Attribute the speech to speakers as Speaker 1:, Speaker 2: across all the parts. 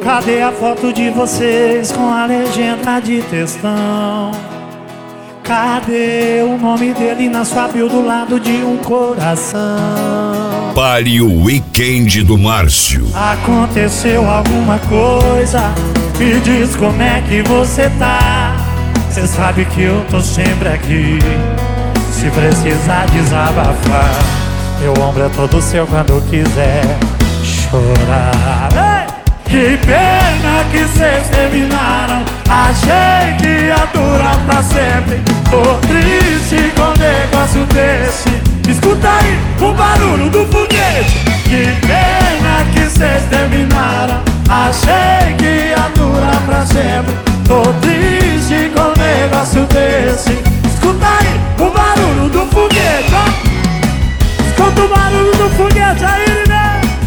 Speaker 1: Cadê a foto de vocês com a legenda de textão? Cadê o nome dele na sua bio do lado de um coração?
Speaker 2: Pare o weekend do Márcio.
Speaker 1: Aconteceu alguma coisa? Me diz como é que você tá. Cê sabe que eu tô sempre aqui, se precisar desabafar. Meu ombro é todo seu quando quiser chorar. Ei! Que pena que cês terminaram. Achei que ia durar pra sempre. Tô triste com um negócio desse. Escuta aí o barulho do foguete. Que pena que cês terminaram. Achei que ia durar pra sempre. Tô triste com um negócio desse. Escuta aí o barulho do foguete, ó. Escuta o barulho do foguete aí, né?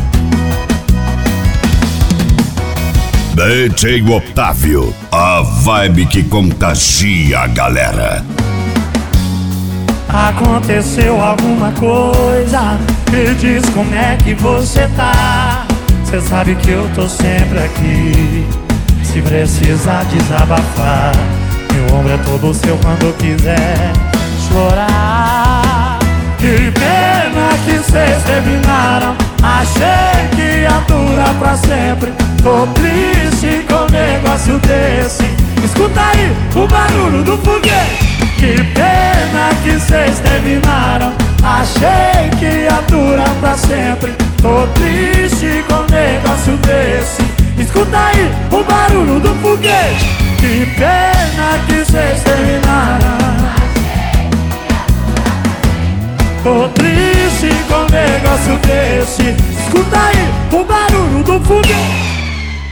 Speaker 2: DJ Otávio, a vibe que contagia a galera.
Speaker 1: Aconteceu alguma coisa? Me diz como é que você tá. Cê sabe que eu tô sempre aqui, se precisar desabafar. Meu ombro é todo seu quando quiser chorar. Que pena que cês terminaram. Achei que ia durar pra sempre. Tô triste com um negócio desse. Escuta aí o barulho do foguete. Que pena que cês terminaram. Achei que ia durar pra sempre. Tô triste com um negócio desse. Escuta aí o barulho do foguete. Que pena que cês terminaram. Tô triste com um negócio desse. Escuta aí o barulho do foguete.